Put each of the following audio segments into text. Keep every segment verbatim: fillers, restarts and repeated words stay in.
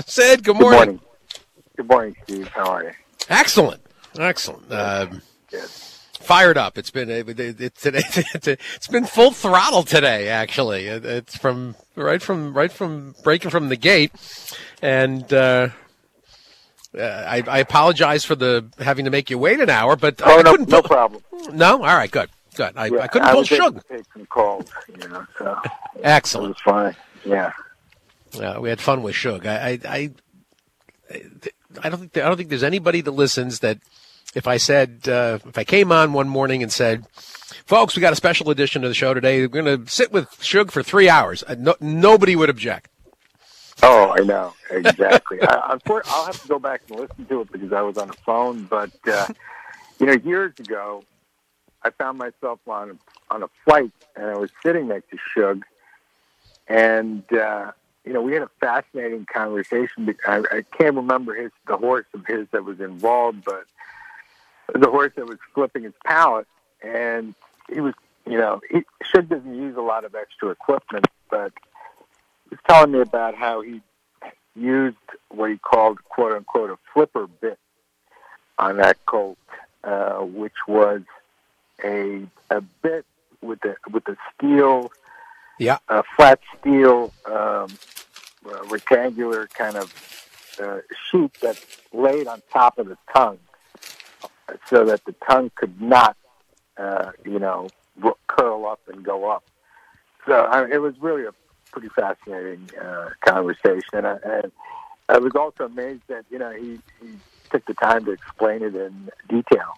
Sid, good Good morning. morning. Good morning, Steve. How are you? Excellent. Excellent. Um, Good. fired up. It's been it, it, it, today. It's been full throttle today. Actually, it, it's from right from right from breaking from the gate, and uh, uh, I, I apologize for the having to make you wait an hour, but Oh, I no, couldn't no pull. problem. No, all right, good, good. I, Yeah, I couldn't pull was able Shug. to take some calls, you know, so it Excellent. was fine. Yeah. Uh, we had fun with Shug. I, I, I, I don't think I don't think there's anybody that listens that if I said uh, if I came on one morning and said, "Folks, we got a special edition of the show today. We're going to sit with Shug for three hours," uh, no, nobody would object. Oh, I know. Exactly. I, unfortunately, I'll have to go back and listen to it because I was on the phone. But, uh, you know, years ago, I found myself on, on a flight, and I was sitting next to Shug. And, uh, you know, we had a fascinating conversation. I, I can't remember his the horse of his that was involved, but the horse that was flipping his palate. And he was, you know, he, Shug doesn't use a lot of extra equipment, but he was telling me about how he used what he called, quote unquote, a flipper bit on that colt, uh, which was a a bit with the with the steel, Yeah, a flat steel, um, uh, rectangular kind of uh, sheet that laid on top of the tongue, so that the tongue could not, uh, you know, curl up and go up. So I mean, it was really a pretty fascinating uh, conversation, and I, and I was also amazed that you know he, he took the time to explain it in detail.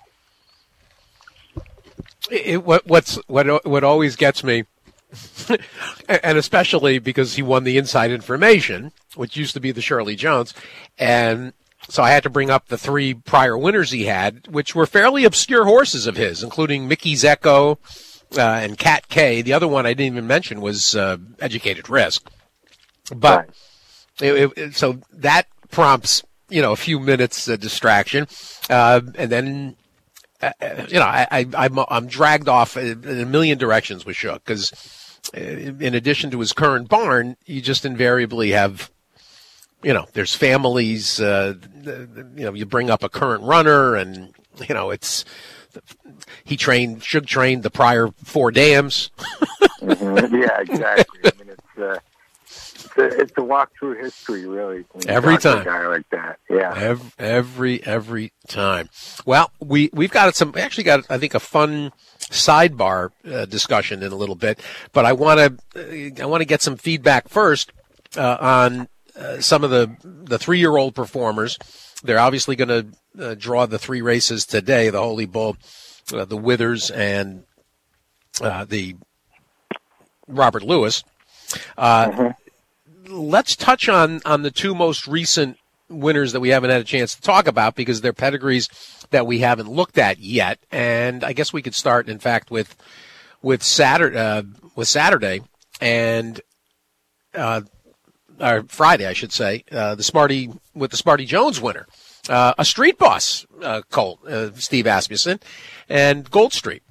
it, what what's what what always gets me, and especially because he won the Inside Information, which used to be the Shirley Jones, and so I had to bring up the three prior winners he had, which were fairly obscure horses of his, including Mickey's Echo uh, and Cat K. The other one I didn't even mention was uh, Educated Risk. But Right. it, it, so that prompts, you know, a few minutes of distraction. Uh, and then, uh, you know, I, I, I'm, I'm dragged off in a million directions with Shug because in addition to his current barn, you just invariably have, you know, there's families, uh, you know, you bring up a current runner and, you know, it's, he trained, Shug trained the prior four dams. Mm-hmm. Yeah, exactly. I mean, it's, uh, it's, a, it's a walk through history, really. when you Every talk to a time. guy like that. Yeah. Every, every, every time. Well, we, we've got some, we actually got, I think, a fun sidebar uh, discussion in a little bit, but I want to, uh, I want to get some feedback first uh, on uh, some of the, the three-year-old performers. They're obviously going to uh, draw the three races today, the Holy Bull, uh, the Withers, and uh, the Robert Lewis. Uh, Mm-hmm. Let's touch on, on the two most recent winners that we haven't had a chance to talk about because they're pedigrees that we haven't looked at yet. And I guess we could start, in fact, with with Saturday, uh, with Saturday and uh, or Friday, I should say, uh, the Smarty with the Smarty Jones winner, uh, a Street Boss uh, colt, uh, Steve Asmussen, and Gold Street.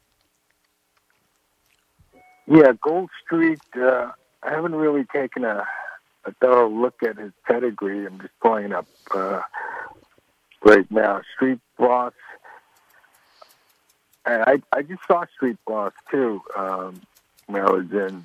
Yeah, Gold Street. Uh, I haven't really taken a, a thorough look at his pedigree. I'm just pulling it up uh, right now. Street Boss. And I I just saw Street Boss too um, when I was in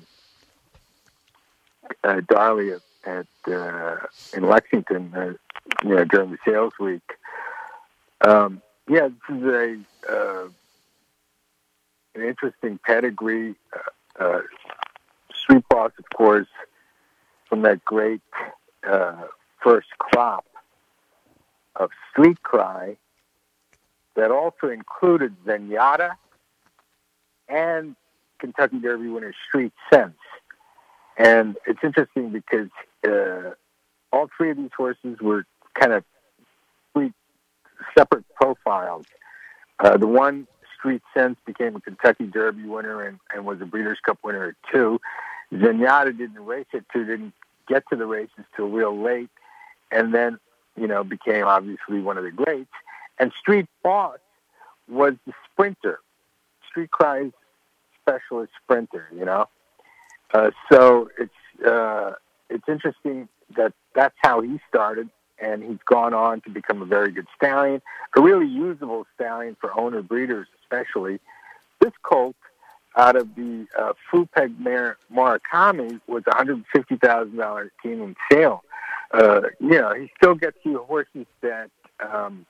uh, Darley at, at uh, in Lexington, uh, you know, during the sales week. Um, yeah, this is a uh, an interesting pedigree. Uh, uh, Street Boss, of course, from that great uh, first crop of Street Cry that also included Zenyatta and Kentucky Derby winner Street Sense. And it's interesting because uh, all three of these horses were kind of three separate profiles. Uh, the one, Street Sense, became a Kentucky Derby winner and, and was a Breeders' Cup winner at two. Zenyatta didn't race at two, didn't get to the races till real late, and then, you know, became obviously one of the greats. And Street Boss was the sprinter, Street Cry's specialist sprinter, you know. Uh, so it's uh, it's interesting that that's how he started, and he's gone on to become a very good stallion, a really usable stallion for owner breeders especially. This colt, out of the uh, Fupeg mare Murakami, was a one hundred fifty thousand dollars Keeneland sale. Uh, you know, he still gets you horses that um,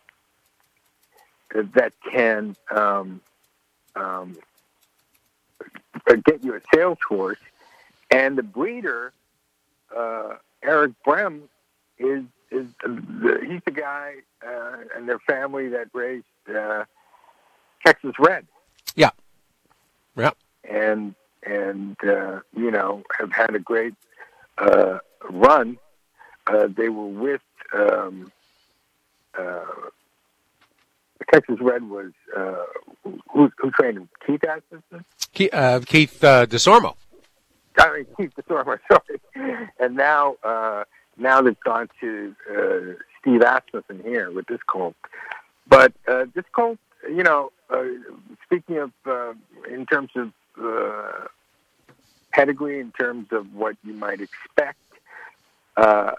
that can um, um, get you a sales horse, and the breeder, uh, Eric Brem, is is the, he's the guy uh, and their family that raised uh, Texas Red. Yeah, yeah, and and uh, you know, have had a great uh, run. Uh, they were with um, uh, Texas Red was uh, who, who trained him? Keith Asmussen? Keith, uh, Keith uh, DeSormo. I mean Keith DeSormo. Sorry. And now uh, now they've gone to uh, Steve Asmussen here with this colt. But uh, this colt, you know, uh, speaking of uh, in terms of uh, pedigree, in terms of what you might expect. Uh,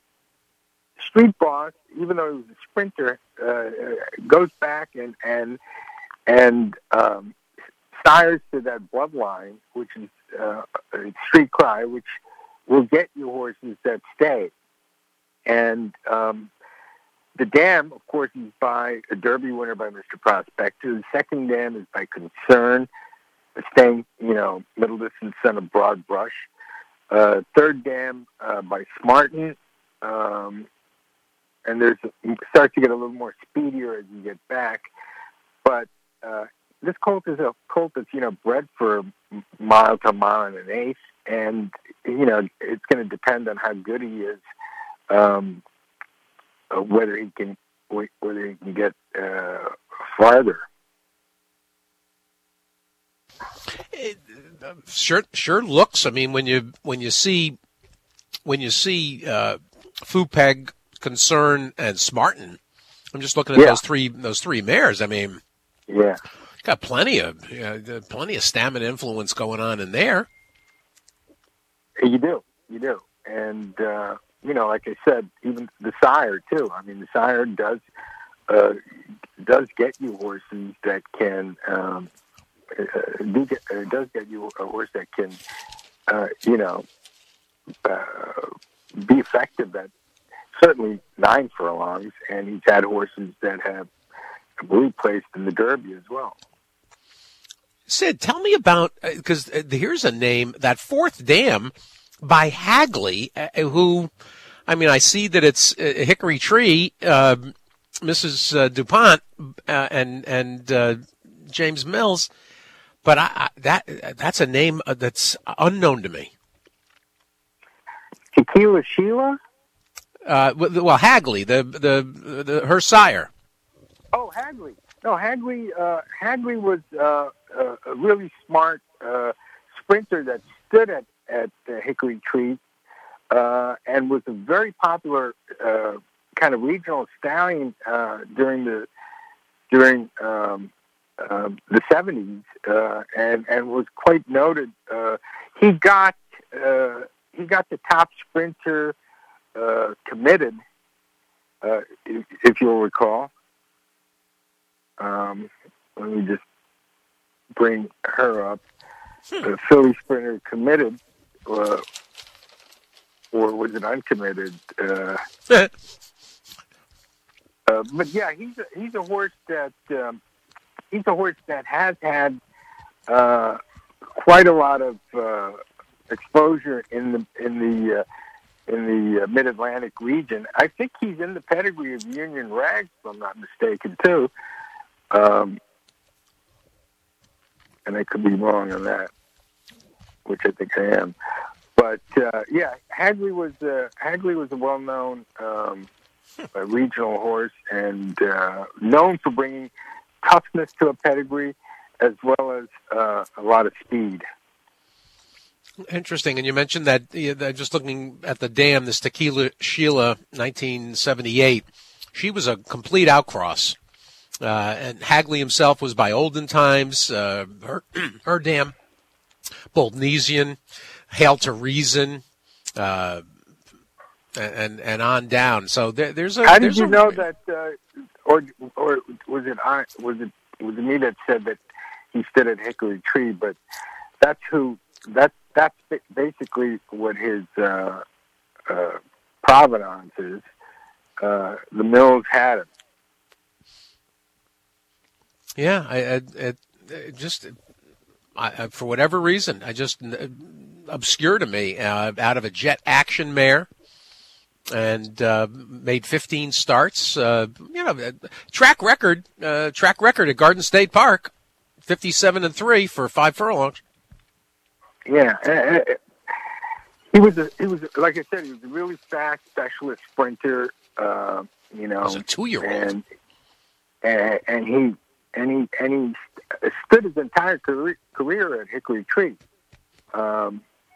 Street Boss, even though he was a sprinter, uh, goes back and and and um, sires to that bloodline, which is uh, Street Cry, which will get you horses that stay. And um, the dam, of course, is by a Derby winner by Mister Prospector. The second dam is by Concern, staying, you know, middle distance son of Broad Brush. Uh, third dam uh, by Smartin. Um, and there's you start to get a little more speedier as you get back. But uh, this colt is a colt that's, you know, bred for a mile to a mile and an eighth. And, you know, it's going to depend on how good he is, um, uh, whether he can whether he can get uh, farther. It, uh, sure, sure looks. I mean, when you when you see when you see uh, Fupeg, Concern, and Smartin, I'm just looking at yeah. those three those three mares. I mean, yeah, got plenty of uh, plenty of stamina influence going on in there. You do, you do, and uh, you know, like I said, even the sire too. I mean, the sire does uh, does get you horses that can. Um, Uh, do get, uh, does get you a horse that can, uh, you know, uh, be effective at certainly nine furlongs, and he's had horses that have, I believe, placed in the Derby as well. Sid, tell me about, because uh, here's a name, that fourth dam by Hagley, uh, who, I mean, I see that it's uh, Hickory Tree, uh, Missus Uh, DuPont, uh, and and uh, James Mills. But I, I, that that's a name that's unknown to me. Tequila Sheila? Uh, well, Hagley, the, the the her sire. Oh, Hagley. No, Hagley. Uh, Hagley was uh, a really smart uh, sprinter that stood at at uh, Hickory Tree uh, and was a very popular uh, kind of regional stallion uh, during the during. Um, Uh, the seventies, uh, and and was quite noted. Uh, he got uh, he got the top sprinter uh, committed, uh, if, if you'll recall. Um, let me just bring her up. The Philly sprinter committed, uh, or was it uncommitted? Uh, uh, but yeah, he's a, he's a horse that. Um, He's a horse that has had uh, quite a lot of uh, exposure in the in the uh, in the uh, Mid-Atlantic region. I think he's in the pedigree of Union Rags, if I'm not mistaken, too. Um, and I could be wrong on that, which I think I am. But uh, yeah, Hagley was uh, Hagley was a well-known um, a regional horse and uh, known for bringing toughness to a pedigree, as well as uh, a lot of speed. Interesting. And you mentioned that, uh, just looking at the dam, this Tequila Sheila, nineteen seventy-eight, she was a complete outcross. Uh, and Hagley himself was by Olden Times, uh, her, her dam, Boltonesian, Hail to Reason, uh, and and on down. So there, there's a. How did there's you a, know that, uh, or or was it I was it was it me that said that he stood at Hickory Tree? But that's who that's that's basically what his uh, uh, provenance is. Uh, the Mills had him. Yeah, I, I, it, it just I, for whatever reason, I just obscure to me uh, out of a jet action mare. And uh, made fifteen starts. Uh, you know, track record, uh, track record at Garden State Park, fifty-seven and three for five furlongs. Yeah, he was. A, he was like I said. He was a really fast specialist sprinter. Uh, you know, as a two-year-old, and, and and he and he and he stood his entire career, career at Hickory Tree. Um,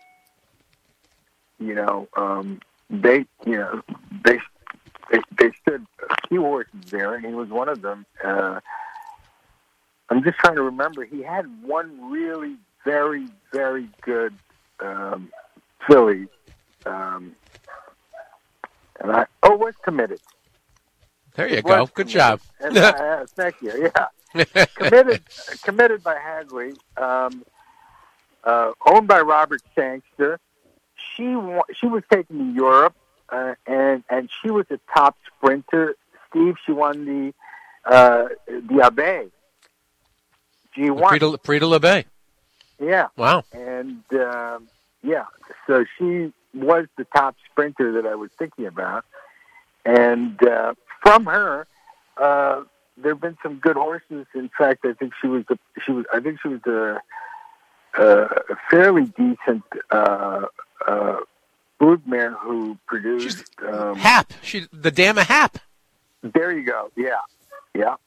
you know. Um, They, you know, they, they they stood a few horses there, and he was one of them. Uh, I'm just trying to remember. He had one really very, very good um, filly, um, and I oh, it was Committed. There you it go. Good committed. job. And, uh, thank you. Yeah, committed, committed by Hagley, um, uh, owned by Robert Sangster. She she was taken to Europe, uh, and and she was a top sprinter. Steve, she won the uh, the Abbey G one. Prix de, Prix de l'Abbey. Yeah. Wow. And um, yeah, so she was the top sprinter that I was thinking about, and uh, from her, uh, there have been some good horses. In fact, I think she was the she was I think she was the uh, a fairly decent. Uh, Uh, broodmare who produced um, Hap. She the dam of Hap. There you go. Yeah, yeah,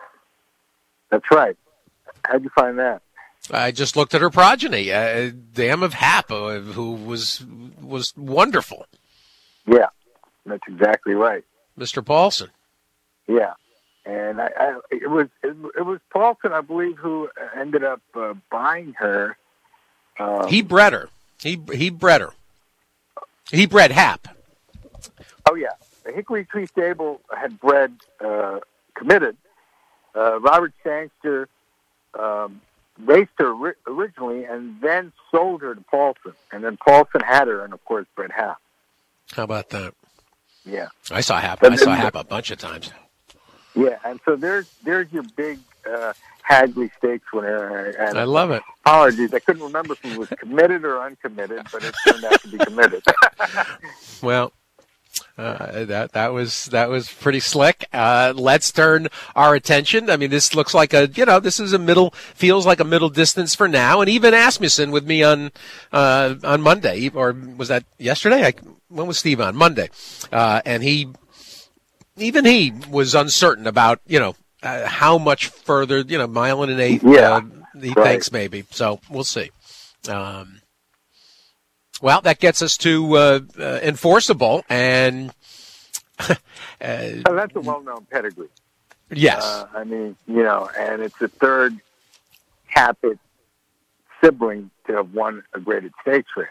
that's right. How'd you find that? I just looked at her progeny, uh, dam of Hap, uh, who was was wonderful. Yeah, that's exactly right, Mister Paulson. Yeah, and I, I it was it, it was Paulson, I believe, who ended up uh, buying her. Um, he bred her. He he bred her. He bred Hap. Oh yeah, the Hickory Tree Stable had bred uh, Committed. Uh, Robert Sangster um, raced her ri- originally, and then sold her to Paulson, and then Paulson had her, and of course bred Hap. How about that? Yeah, I saw Hap. But I saw then, Hap a bunch of times. Yeah, and so there's there's your big uh, Hagley Stakes winner. And I love it. Apologies, I couldn't remember if it was committed or uncommitted, but it turned out to be committed. Well, uh, that that was that was pretty slick. Uh, let's turn our attention. I mean, this looks like a you know this is a middle feels like a middle distance for now. And even Asmussen with me on uh, on Monday, or was that yesterday? I, when was Steve on Monday? Uh, and he even he was uncertain about you know uh, how much further you know mile and an eighth. Yeah, uh, he right. thinks maybe. So we'll see. Um, Well, that gets us to uh, uh, enforceable, and uh, well, that's a well-known pedigree. Yes, uh, I mean, you know, and it's the third Capit sibling to have won a graded stakes race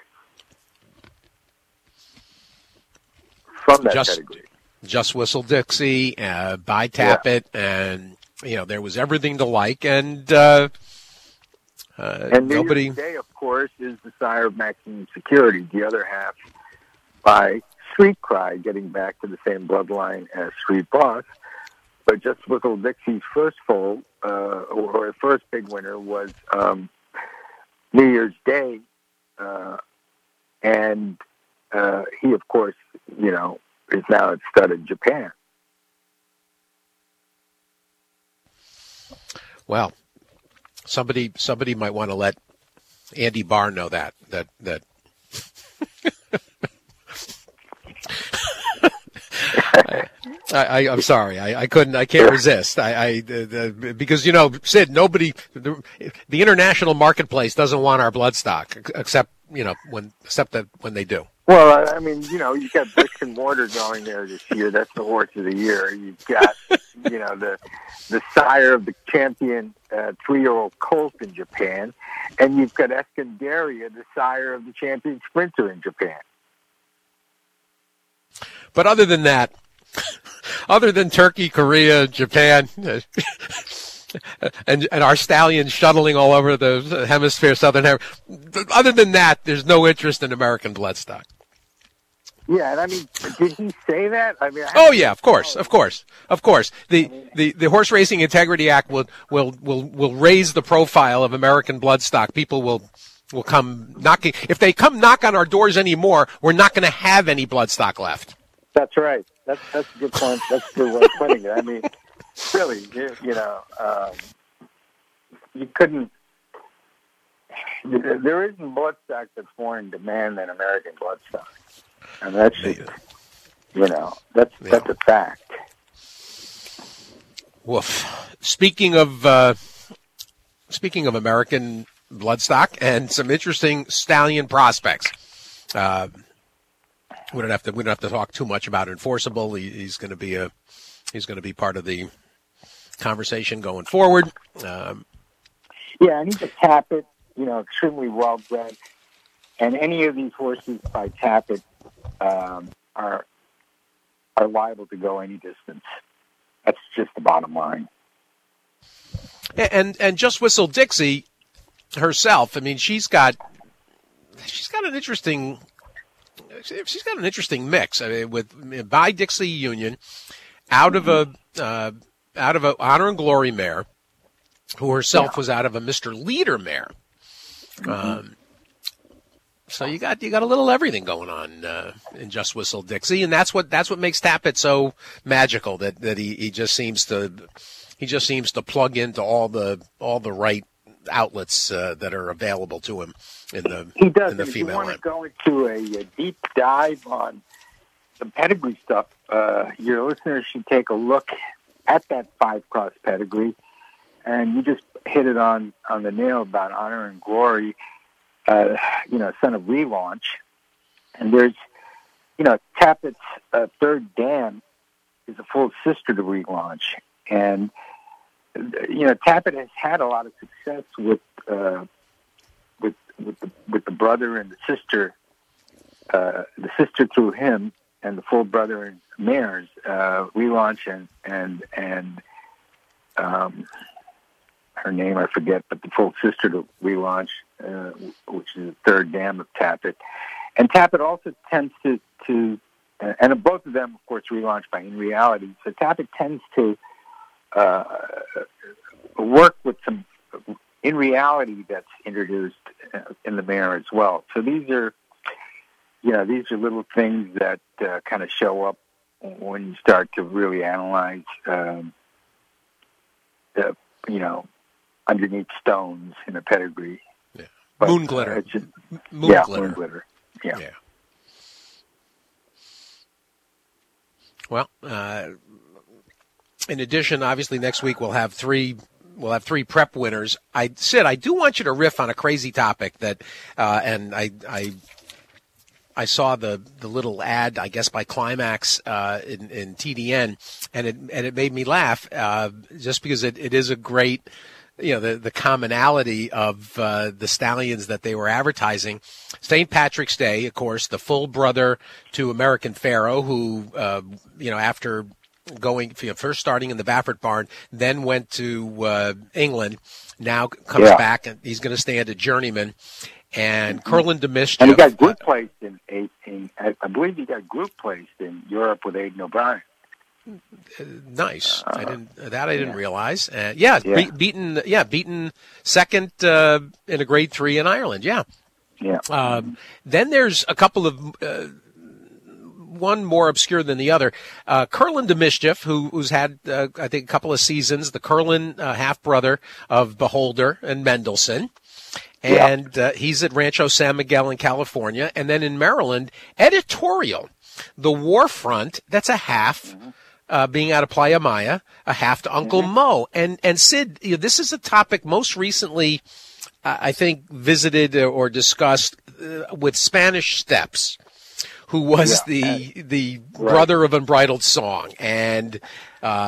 from that just, pedigree. Just Whistle Dixie, uh, by Tappet, yeah. and you know there was everything to like, and uh, uh, and New nobody. Year's Day, of course, is the sire of Maximum Security. The other half by Street Cry, getting back to the same bloodline as Street Boss. But Just Whistle Dixie's first foal, uh, or, or first big winner, was um, New Year's Day, uh, and uh, he, of course, you know, is now at stud in Japan. Well, somebody somebody might want to let Andy Barr know that that that. I, I, I'm sorry. I, I couldn't. I can't resist. I, I the, the, because you know, Sid. Nobody. The, the international marketplace doesn't want our bloodstock, except you know when except that when they do. Well, I mean, you know, you got Bricks and Mortar going there this year. That's the horse of the year. You've got, you know, the the sire of the champion uh, three-year-old colt in Japan, and you've got Escandaria, the sire of the champion sprinter in Japan. but other than that, other than Turkey, Korea, Japan, and and our stallions shuttling all over the hemisphere, southern hemisphere, other than that, there's no interest in American bloodstock. Yeah, and I mean, did he say that? I mean, I oh yeah, of course, of course, of course. The, the the Horse Racing Integrity Act will will will will raise the profile of American bloodstock. People will will come knocking. If they come knock on our doors anymore, we're not going to have any bloodstock left. That's right. That's that's a good point. That's a good way of putting it. I mean, really, you, you know, um, you couldn't. There isn't bloodstock that's more in demand than American bloodstock. And that's, just, you know, that's yeah. that's a fact. Woof. Speaking of uh, speaking of American bloodstock and some interesting stallion prospects, uh, we don't have to we don't have to talk too much about Enforceable. He, he's going to be a he's going to be part of the conversation going forward. Um, yeah, and he's a Tappet, you know, extremely well bred, and any of these horses by Tappet Um, are are liable to go any distance. That's just the bottom line. And and Just Whistle Dixie herself. I mean, she's got she's got an interesting she's got an interesting mix. I mean, with by Dixie Union, out of a uh, out of a Honor and Glory mare, who herself yeah. was out of a Mister Leader mare. Mm-hmm. Um, So you got you got a little everything going on uh, in Just Whistle Dixie, and that's what that's what makes Tappet so magical. That that he, he just seems to he just seems to plug into all the all the right outlets uh, that are available to him in the he does. in the and female if you want to go into a, a deep dive on the pedigree stuff, uh, your listeners should take a look at that five cross pedigree, and you just hit it on on the nail about Honor and Glory. Uh, you know, son of Relaunch. And there's, you know, Tappet's uh, third dam is a full sister to Relaunch. And, you know, Tappet has had a lot of success with uh, with with the, with the brother and the sister, uh, the sister through him, and the full brother and mares, uh, Relaunch and, and, and um, her name I forget, but the full sister to Relaunch, uh, which is the third dam of Tappet. And Tappet also tends to, to uh, and both of them, of course, Relaunch by In Reality. So Tappet tends to uh, work with some In Reality that's introduced in the mare as well. So these are, you know, these are little things that uh, kind of show up when you start to really analyze, um, the, you know, underneath stones in a pedigree. Yeah. But, moon glitter. Uh, just, moon yeah, glitter. Moon glitter. Yeah. yeah. Well, uh, in addition, obviously next week we'll have three we'll have three prep winners. I Sid, I do want you to riff on a crazy topic that, uh, and I I I saw the, the little ad, I guess by Climax uh, in, in T D N, and it and it made me laugh uh, just because it, it is a great. You know, the, the commonality of uh, the stallions that they were advertising. Saint Patrick's Day, of course, the full brother to American Pharoah, who, uh, you know, after going, you know, first starting in the Baffert barn, then went to uh, England, now comes yeah. back, and he's going to stand at Journeyman. And mm-hmm. Curlin de Mischief. And he got group placed in, in, in, I believe he got group placed in Europe with Aidan O'Brien. Uh, nice. Uh, I didn't that I didn't yeah. realize. Uh, yeah, yeah. Be, beaten. Yeah, beaten second uh, in a grade three in Ireland. Yeah. Yeah. Um, then there's a couple of uh, one more obscure than the other. Uh, Curlin de Mischief, who, who's had uh, I think a couple of seasons. The Curlin uh, half brother of Beholder and Mendelssohn. And yeah. uh, he's at Rancho San Miguel in California. And then in Maryland, Editorial, the Warfront, that's a half. Mm-hmm. Uh, being out of Playa Maya, a half to Uncle mm-hmm. Mo. And, and Sid, you know, this is a topic most recently, uh, I think, visited or discussed uh, with Spanish Steps, who was yeah. the the right. brother of Unbridled Song. And, uh,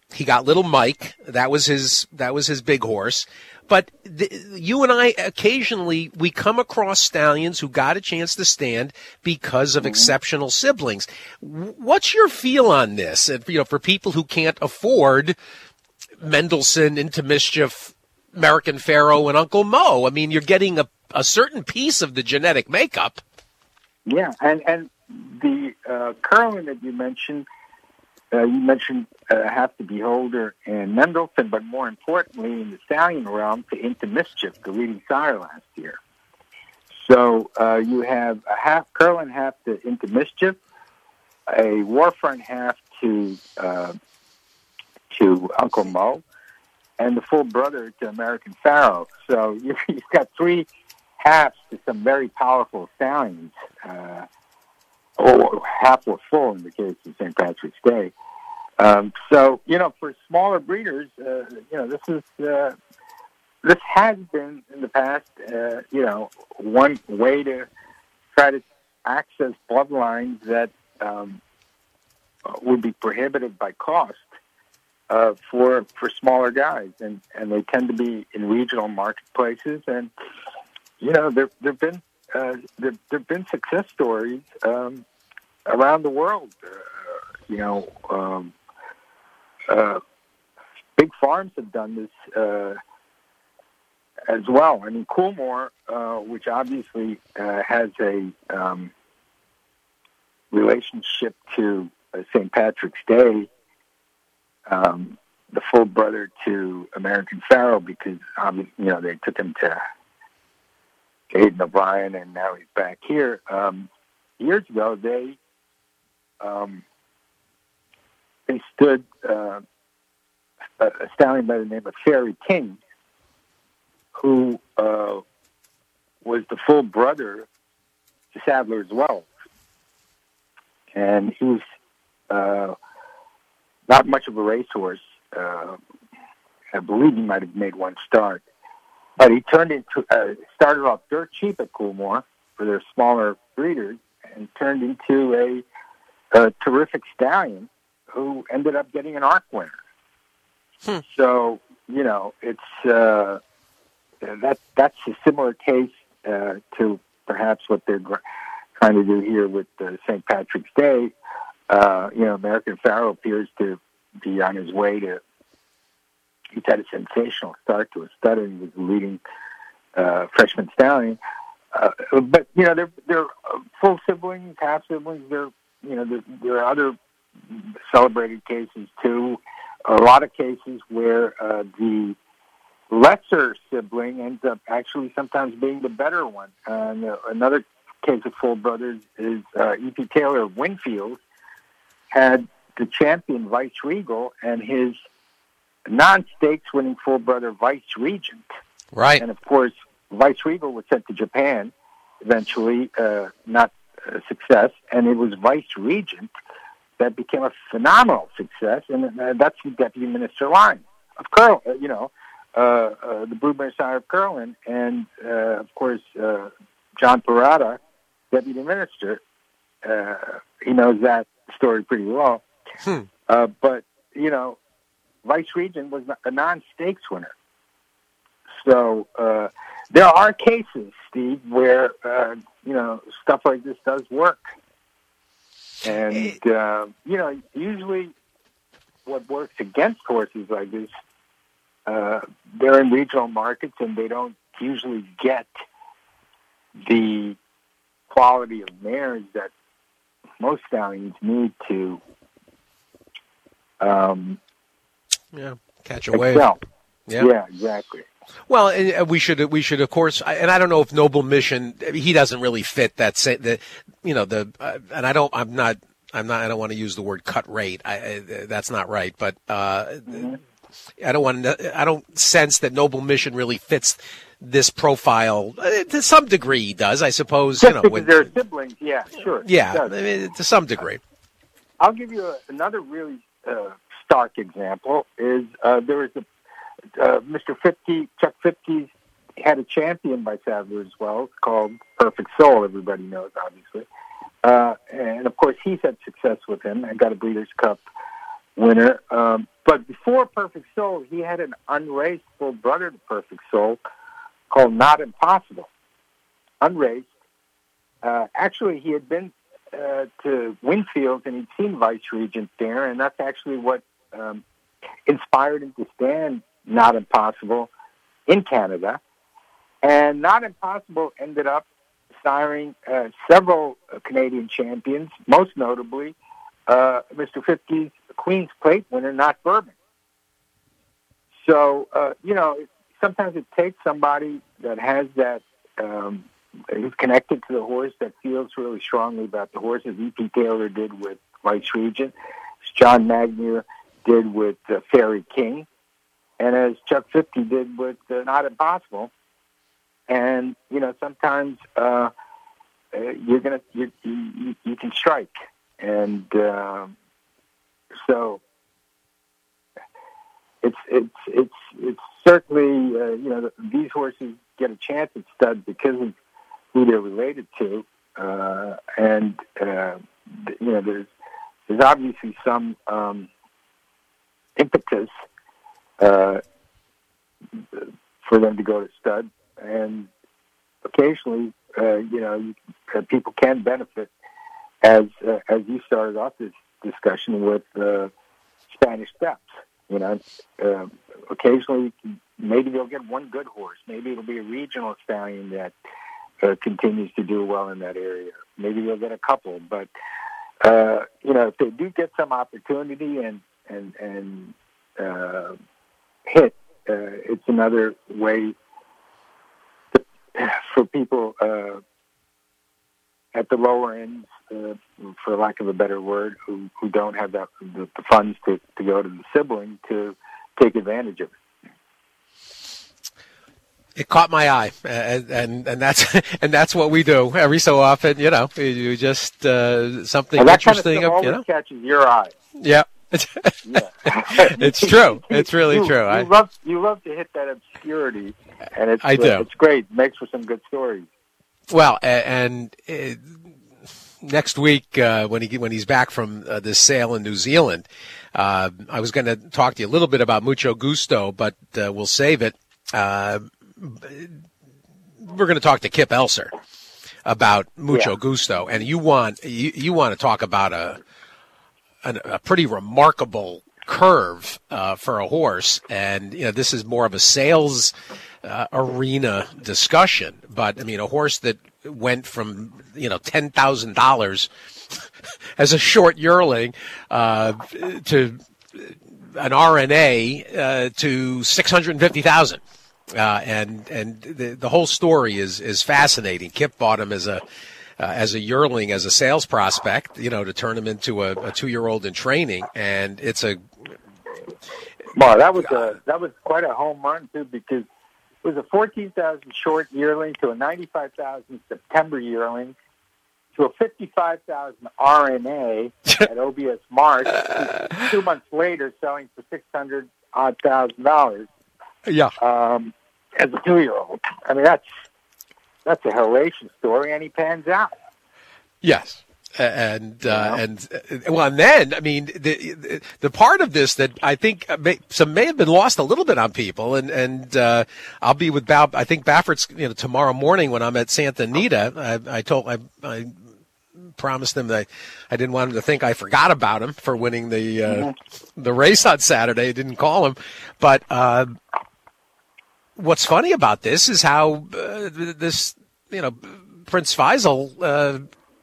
he got Little Mike. That was his. That was his big horse. But the, you and I occasionally we come across stallions who got a chance to stand because of mm-hmm. exceptional siblings. What's your feel on this? And, you know, for people who can't afford Mendelssohn, Into Mischief, American Pharoah, and Uncle Mo. I mean, you're getting a, a certain piece of the genetic makeup. Yeah, and and the uh, Curlin that you mentioned. Uh, you mentioned uh, Half the Beholder and Mendelssohn, but more importantly, in the stallion realm, to Into Mischief, the leading sire last year. So uh, you have a half Curlin, half to Into Mischief, a Warfront half to uh, to Uncle Mo, and the full brother to American Pharoah. So you, you've got three halves to some very powerful stallions. Uh, or half or full in the case of Saint Patrick's Day. Um, so, you know, for smaller breeders, uh, you know, this is uh, this has been in the past, uh, you know, one way to try to access bloodlines that um, would be prohibited by cost uh, for for smaller guys, and, and they tend to be in regional marketplaces, and you know, there there've been uh, there there've been success stories. Um, Around the world, uh, you know, um, uh, big farms have done this uh, as well. I mean, Coolmore, uh, which obviously uh, has a um, relationship to uh, Saint Patrick's Day, um, the full brother to American Pharoah, because obviously, you know, they took him to Aidan O'Brien, and now he's back here. Um, years ago, they Um, they stood uh, a, a stallion by the name of Fairy King, who uh, was the full brother to Sadler's Wells. And he was uh, not much of a racehorse. Uh, I believe he might have made one start. But he turned into, uh, started off dirt cheap at Coolmore for their smaller breeders and turned into a A terrific stallion who ended up getting an ARC winner. Hmm. So, you know, it's uh, that that's a similar case uh, to perhaps what they're trying to do here with uh, Saint Patrick's Day. Uh, you know, American Pharoah appears to be on his way to. He's had a sensational start to a stud, and he was the leading uh, freshman stallion. Uh, but you know, they're they're full siblings, half siblings. They're You know, there, there are other celebrated cases, too. A lot of cases where uh, the lesser sibling ends up actually sometimes being the better one. And uh, another case of full brothers is uh, E P Taylor of Winfield had the champion Vice Regal and his non-stakes winning full brother Vice Regent. Right. And, of course, Vice Regal was sent to Japan eventually, uh, not Uh, success, and it was Vice Regent that became a phenomenal success, and uh, that's the deputy minister line of Curl, uh, you know, uh, uh, the broodmare sire of Curlin, and uh, of course uh, John Parada, deputy minister. Uh, he knows that story pretty well, hmm. uh, but you know, Vice Regent was a non-stakes winner, so. Uh, There are cases, Steve, where, uh, you know, stuff like this does work. And, uh, you know, usually what works against horses like this, uh, they're in regional markets and they don't usually get the quality of mares that most stallions need to um, yeah, catch a wave. excel. Yeah. yeah, exactly. Well, and we should we should of course, and I don't know if Noble Mission, he doesn't really fit that. Say the, you know the, uh, and I don't, I'm not, I'm not, I don't want to use the word cut rate. I, I that's not right, but uh, mm-hmm. I don't want to, I don't sense that Noble Mission really fits this profile. Uh, to some degree, he does, I suppose. Just you know, because when, they're siblings, yeah, sure. Yeah, I mean, to some degree. I'll give you a, another really uh, stark example. Is uh, there was a Uh, Mister fifty, Chuck fifty, had a champion by Sadler's Wells called Perfect Soul. Everybody knows, obviously. Uh, and, of course, he's had success with him and got a Breeders' Cup winner. Um, but before Perfect Soul, he had an unraced full brother to Perfect Soul called Not Impossible. Unraced. Uh, actually, he had been uh, to Winfield and he'd seen Vice Regent there, and that's actually what um, inspired him to stand Not Impossible in Canada. And Not Impossible ended up siring uh, several uh, Canadian champions, most notably uh, Mister fifty's Queen's Plate winner, Not Bourbon. So, uh, you know, sometimes it takes somebody that has that, um, who's connected to the horse, that feels really strongly about the horse, as E P Taylor did with Vice Regent, as John Magnier did with uh, Fairy King, and as Chuck fifty did with uh, Not Impossible. And, you know, sometimes uh, uh, you're gonna you, you, you can strike. And uh, so it's it's it's it's certainly uh, you know, these horses get a chance at stud because of who they're related to, uh, and uh, you know, there's there's obviously some um, impetus uh, for them to go to stud, and occasionally, uh, you know, you, uh, people can benefit, as uh, as you started off this discussion with uh, Spanish Steps. You know, uh, occasionally, maybe they'll get one good horse. Maybe it'll be a regional stallion that uh, continues to do well in that area. Maybe they'll get a couple, but uh, you know, if they do get some opportunity and and and uh, hit, uh, it's another way to, for people uh, at the lower ends, uh, for lack of a better word, who, who don't have that, the, the funds to, to go to the sibling to take advantage of it. It caught my eye, and and, and that's and that's what we do every so often. You know, you just uh, something well, that interesting. Kind of stuff you always know, catches your eye. Yeah. yeah. It's true. It's really you, true. You I love you love to hit that obscurity, and it's I do. Uh, it's great. It makes for some good stories. Well, and, and uh, next week uh, when he when he's back from uh, this sale in New Zealand, uh, I was going to talk to you a little bit about Mucho Gusto, but uh, we'll save it. Uh, we're going to talk to Kip Elser about Mucho Yeah. Gusto, and you want you, you want to talk about a an, a pretty remarkable curve uh, for a horse, and you know this is more of a sales uh, arena discussion. But I mean, a horse that went from you know ten thousand dollars as a short yearling uh, to an R N A uh, to six hundred and fifty thousand. Uh, and and the the whole story is is fascinating. Kip bought him as a uh, as a yearling, as a sales prospect, you know, to turn him into a, a two year old in training, and it's a well, that was a that was quite a home run too, because it was a fourteen thousand short yearling to a ninety five thousand September yearling to a fifty five thousand R N A at O B S March, two months later selling for six hundred odd thousand dollars. yeah. Um, as a two-year-old, I mean that's that's a hellacious story, and he pans out. Yes, and uh, Yeah. and uh, well, and then I mean the the part of this that I think may, some may have been lost a little bit on people, and and uh, I'll be with Bob. I think Baffert's you know tomorrow morning when I'm at Santa Anita. I, I told I. I promised him that I didn't want him to think I forgot about him for winning the uh, mm-hmm. the race on Saturday. I didn't call him, but uh, what's funny about this is how uh, this you know Prince Faisal uh,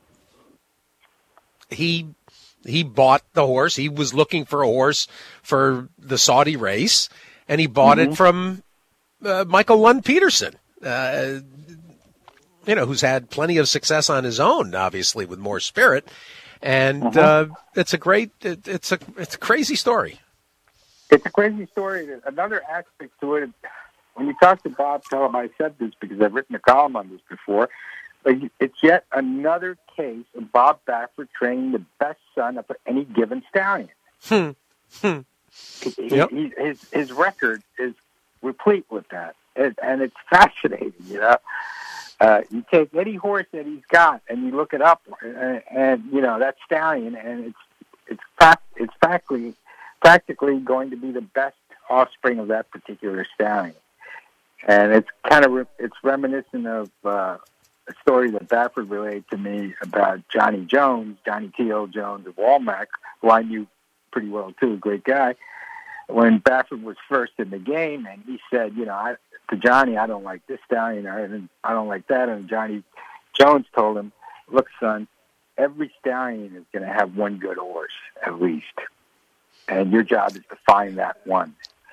he he bought the horse. He was looking for a horse for the Saudi race, and he bought mm-hmm. it from uh, Michael Lund Peterson. Uh, you know, who's had plenty of success on his own, obviously, with more spirit. And uh-huh. uh, it's a great, it, it's a it's a crazy story. It's a crazy story. Another aspect to it, when you talk to Bob, tell him I said this because I've written a column on this before, but it's yet another case of Bob Baffert training the best son of any given stallion. Hmm. Hmm. He, yep. he, his, his record is replete with that. It, and it's fascinating, you know. Uh, you take any horse that he's got and you look it up, and, and you know that stallion, and it's it's fact, it's practically practically going to be the best offspring of that particular stallion. And it's kind of re- it's reminiscent of uh, a story that Baffert relayed to me about Johnny Jones, Johnny T L Jones of Walmart, who I knew pretty well too, a great guy. When Baffert was first in the game, and he said, you know, I, to Johnny, I don't like this stallion, I don't, I don't like that. And Johnny Jones told him, look, son, every stallion is going to have one good horse, at least. And your job is to find that one.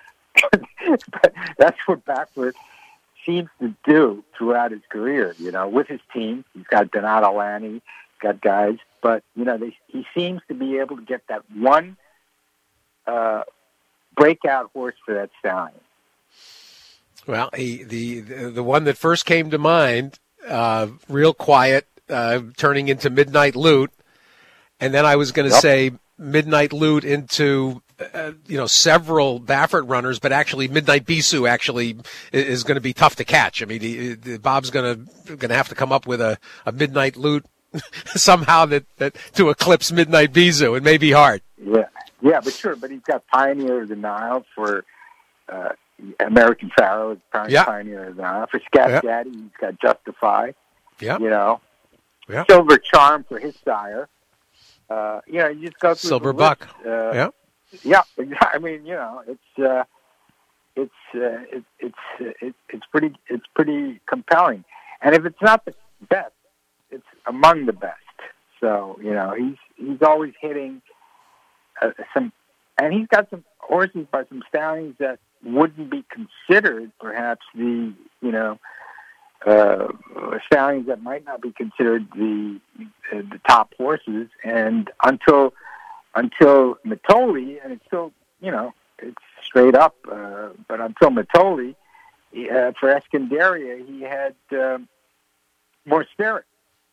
But that's what Baffert seems to do throughout his career, you know, with his team. He's got Donato Lanny, he's got guys. But, you know, they, he seems to be able to get that one uh, breakout horse for that stallion. Well, he, the, the one that first came to mind, uh, real quiet, uh, turning into Midnight Loot. And then I was going to yep. say Midnight Loot into, uh, you know, several Baffert runners, but actually Midnight Bisou actually is going to be tough to catch. I mean, he, he, Bob's going to going to have to come up with a, a Midnight Loot somehow that, that to eclipse Midnight Bisou. It may be hard. Yeah, yeah, but sure. But he's got Pioneer of the Nile for uh, American Pharaoh, is yeah. Pioneer of the Nile. For Scat yeah. Daddy, he's got Justify. Yeah, you know, yeah. Silver Charm for his sire. Uh, you know, you just go through Silver the Buck. Uh, yeah, yeah. I mean, you know, it's uh, it's uh, it, it's it, it's pretty it's pretty compelling. And if it's not the best, it's among the best. So you know, he's he's always hitting uh, some, and he's got some horses by some stallions that wouldn't be considered perhaps the you know. Uh, stallions that might not be considered the uh, the top horses, and until until Mitole, and it's still you know it's straight up, uh, but until Mitole, uh, for Escondaria, he had um, more spirit.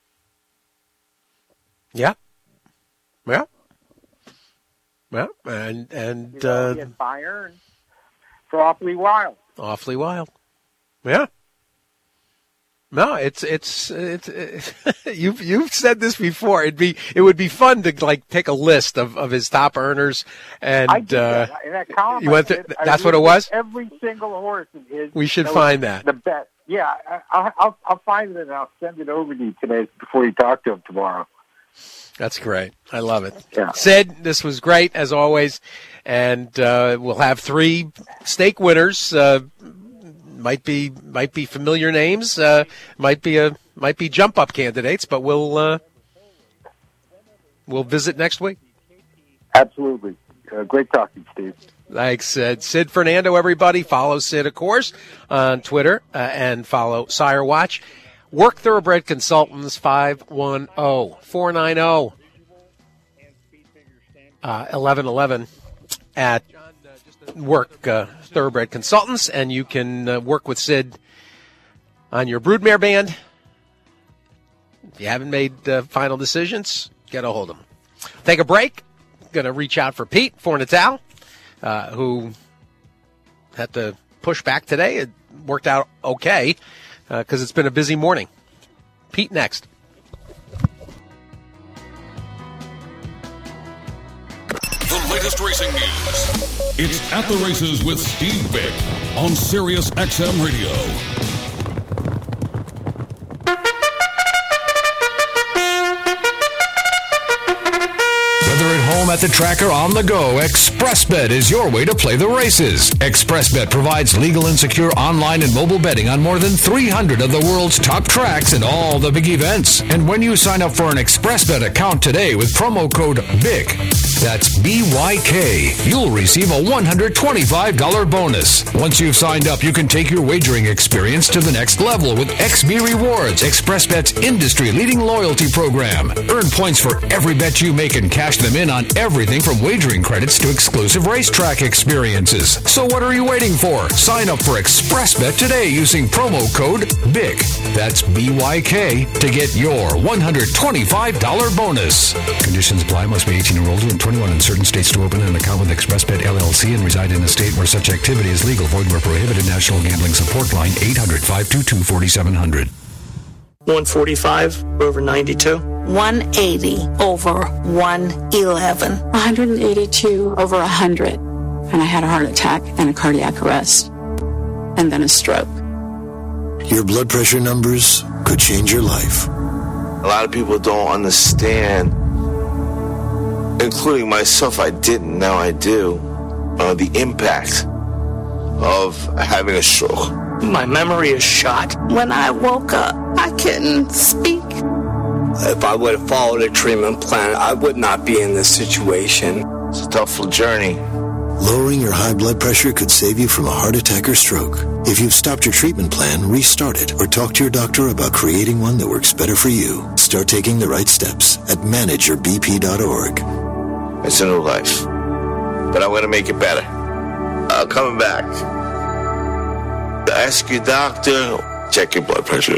Yeah, yeah, well, and and you know, uh, he had Bayern for Awfully Wild. Awfully Wild, yeah. No, it's it's it's, it's you've you've said this before. It'd be it would be fun to like take a list of, of his top earners, and I did uh, that. In that column, you went through, through, that's what it was. Every single horse of his. We should that find that. The best. Yeah, I, I'll I'll find it and I'll send it over to you today before you talk to him tomorrow. That's great. I love it. Yeah. Sid, this was great as always, and uh, we'll have three stake winners. Uh, Might be might be familiar names, uh, might be a might be jump up candidates, but we'll uh, we'll visit next week. Absolutely, uh, great talking, Steve. Thanks, Sid. Sid Fernando, everybody. Follow Sid, of course, on Twitter, uh, and follow Sire Watch. Work Thoroughbred Consultants, five one zero, four nine zero, eleven eleven at Work uh, Thoroughbred Consultants, and you can uh, work with Sid on your broodmare band. If you haven't made uh, final decisions, get a hold of him. Take a break. Going to reach out for Pete Fornatal, uh, who had to push back today. It worked out okay because uh, it's been a busy morning. Pete next. The latest racing news. It's At the Races with Steve Vick on Sirius X M Radio. Whether at home, at the track, or on the go, ExpressBet is your way to play the races. ExpressBet provides legal and secure online and mobile betting on more than three hundred of the world's top tracks and all the big events. And when you sign up for an ExpressBet account today with promo code BIC, that's B Y K, you'll receive a one hundred twenty-five dollars bonus. Once you've signed up, you can take your wagering experience to the next level with X B Rewards, ExpressBet's industry-leading loyalty program. Earn points for every bet you make and cash them in on everything from wagering credits to exclusive racetrack experiences. So what are you waiting for? Sign up for ExpressBet today using promo code BIC. That's B Y K to get your one hundred twenty-five dollars bonus. Conditions apply. Must be eighteen or older and twenty-one in certain states to open an account with ExpressBet L L C and reside in a state where such activity is legal. Void where prohibited. National Gambling Support Line eight hundred, five two two, four seven zero zero. one forty-five over ninety-two. one eighty over one eleven. one eighty-two over one hundred. And I had a heart attack and a cardiac arrest. And then a stroke. Your blood pressure numbers could change your life. A lot of people don't understand, including myself, I didn't, now I do, uh, the impact of having a stroke. My memory is shot. When I woke up, I couldn't speak. If I would have followed a treatment plan, I would not be in this situation. It's a tough journey. Lowering your high blood pressure could save you from a heart attack or stroke. If you've stopped your treatment plan, restart it or talk to your doctor about creating one that works better for you. Start taking the right steps at manage your b p dot org. It's a new life, but I'm going to make it better. Uh, coming back, ask your doctor, check your blood pressure.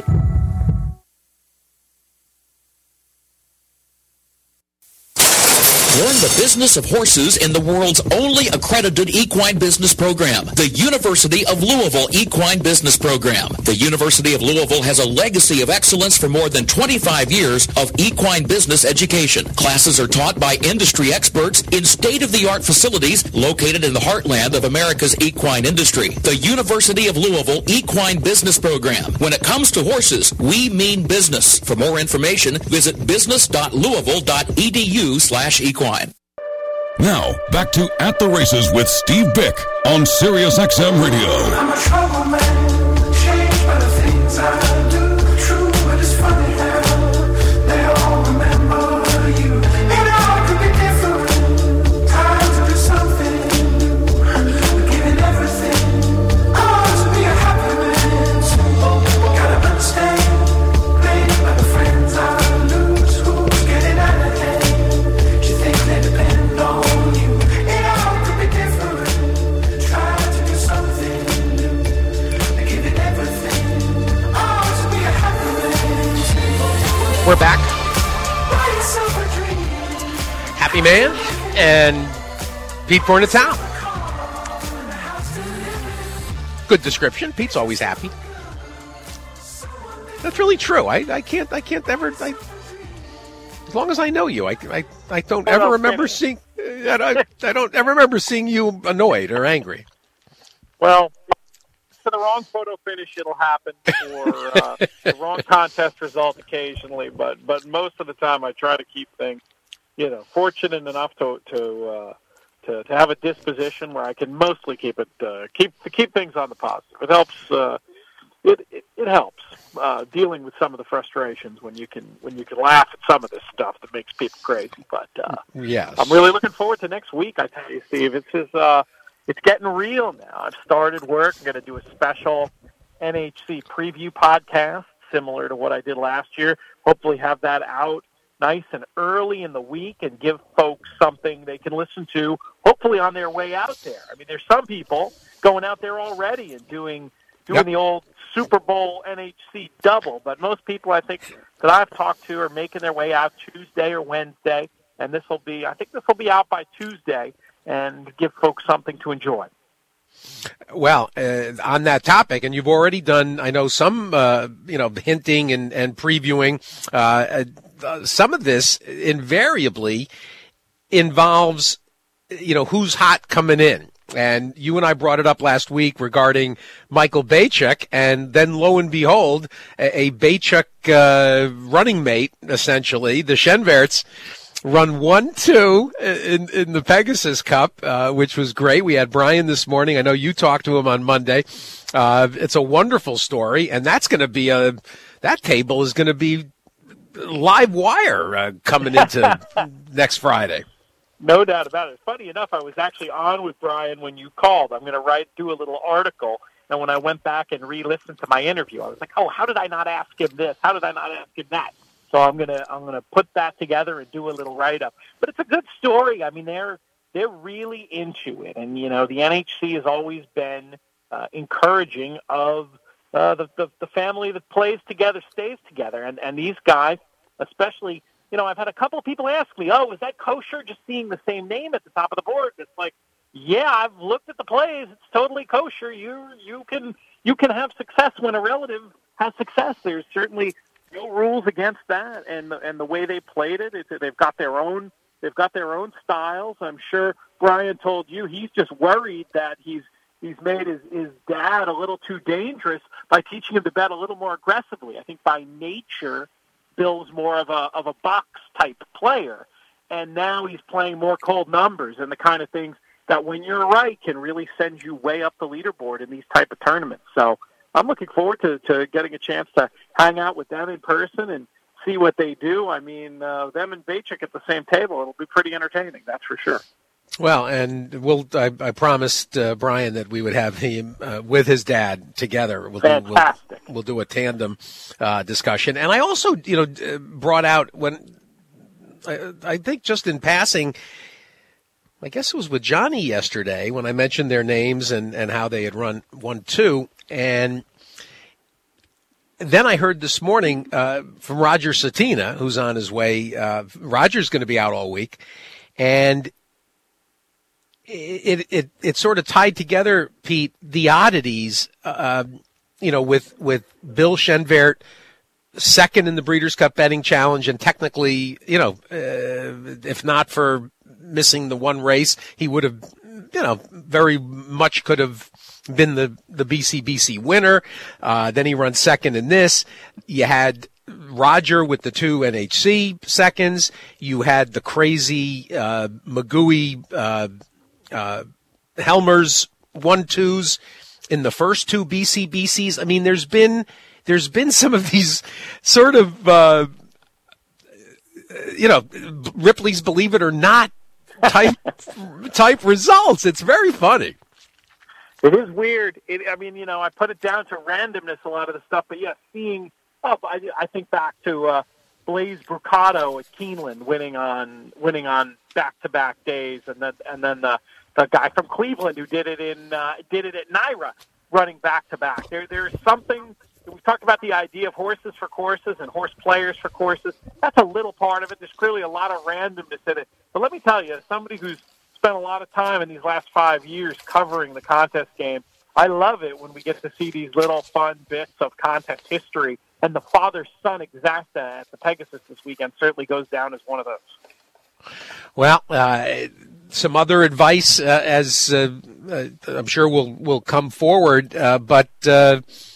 Learn the business of horses in the world's only accredited equine business program, the University of Louisville Equine Business Program. The University of Louisville has a legacy of excellence for more than twenty-five years of equine business education. Classes are taught by industry experts in state-of-the-art facilities located in the heartland of America's equine industry. The University of Louisville Equine Business Program. When it comes to horses, we mean business. For more information, visit business dot louisville dot e d u slash equine. Now, back to At the Races with Steve Bick on Sirius X M Radio. I'm a trouble man, changed by the things I do. True, but it's funny how they all remember you. And I could be different, time to do something new. We're giving everything, I want to be a happy man. So, gotta understand, blamed by the friends I lose. Who's getting out of hand? You think they depend on you? And I could be different, try to do something new. They're giving everything, I want to be a happy man. We're back. Buy yourself a dream. Happy Man and Pete Fornatown. Good description. Pete's always happy. That's really true. I, I can't I can't ever I, as long as I know you, I, I, I don't ever remember seeing I, I don't ever remember seeing you annoyed or angry. Well, for the wrong photo finish, it'll happen, or uh, the wrong contest result occasionally. But but most of the time, I try to keep things, you know, fortunate enough to to uh, to, to have a disposition where I can mostly keep it uh, keep to keep things on the positive. It helps. Uh, it, it it helps uh, dealing with some of the frustrations when you can when you can laugh at some of this stuff that makes people crazy. But uh, yes, I'm really looking forward to next week. I tell you, Steve, it's just, uh, it's getting real now. I've started work. I'm going to do a special N H C preview podcast similar to what I did last year. Hopefully have that out nice and early in the week and give folks something they can listen to, hopefully on their way out there. I mean, there's some people going out there already and doing doing yep. the old Super Bowl N H C double, but most people I think that I've talked to are making their way out Tuesday or Wednesday, and this will be, I think this will be out by Tuesday and give folks something to enjoy. Well, uh, on that topic, and you've already done, I know, some, uh, you know, hinting and, and previewing. Uh, uh, some of this invariably involves, you know, who's hot coming in. And you and I brought it up last week regarding Michael Bachuk, and then lo and behold, a, a Bachuk uh, running mate, essentially, the Shenverts, run one two in, in the Pegasus Cup, uh, which was great. We had Brian this morning. I know you talked to him on Monday. Uh, it's a wonderful story, and that's going to be a that table is going to be live wire uh, coming into next Friday. No doubt about it. Funny enough, I was actually on with Brian when you called. I'm going to write, do a little article. And when I went back and re-listened to my interview, I was like, "Oh, how did I not ask him this? How did I not ask him that?" So I'm gonna I'm gonna put that together and do a little write-up. But it's a good story. I mean, they're they're really into it, and you know, the N H C has always been uh, encouraging of uh, the, the the family that plays together stays together, and and these guys, especially. You know, I've had a couple of people ask me, "Oh, is that kosher?" Just seeing the same name at the top of the board. It's like, yeah, I've looked at the plays. It's totally kosher. You you can you can have success when a relative has success. There's certainly no rules against that, and the, and the way they played it, it's, they've got their own they've got their own styles. I'm sure Brian told you he's just worried that he's he's made his, his dad a little too dangerous by teaching him to bet a little more aggressively. I think by nature, Bill's more of a of a box type player, and now he's playing more cold numbers and the kind of things that, when you're right, can really send you way up the leaderboard in these type of tournaments. So I'm looking forward to, to getting a chance to hang out with them in person and see what they do. I mean, uh, them and Bacek at the same table, it'll be pretty entertaining, that's for sure. Well, and we'll. I, I promised uh, Brian that we would have him uh, with his dad together. We'll Fantastic. Do, we'll, we'll do a tandem uh, discussion. And I also, you know, brought out when I, I think just in passing, I guess it was with Johnny yesterday when I mentioned their names and, and how they had run one two. And then I heard this morning uh, from Roger Satina, who's on his way. Uh, Roger's going to be out all week, and It, it it sort of tied together, Pete, the oddities, uh, you know, with with Bill Schenvert second in the Breeders' Cup Betting Challenge, and technically, you know, uh, if not for missing the one race, he would have, you know, very much could have been the the B C B C winner. Uh, then he runs second in this. You had Roger with the two N H C seconds. You had the crazy uh, Magui. Uh, Uh, Helmer's one twos in the first two B C B Cs. I mean, there's been there's been some of these sort of uh, you know Ripley's Believe It or Not type type results. It's very funny. It is weird. It, I mean, you know, I put it down to randomness a lot of the stuff, but yeah, seeing up, I, I think back to uh, Blaze Brucato at Keeneland winning on winning on back to back days, and then and then the. The guy from Cleveland who did it in uh, did it at Naira, running back to back. There, there's something. We've talked about the idea of horses for courses and horse players for courses. That's a little part of it. There's clearly a lot of randomness in it. But let me tell you, as somebody who's spent a lot of time in these last five years covering the contest game, I love it when we get to see these little fun bits of contest history. And the father-son exacta at the Pegasus this weekend certainly goes down as one of those. Well, uh, some other advice, uh, as uh, uh, I'm sure will will come forward, uh, but uh,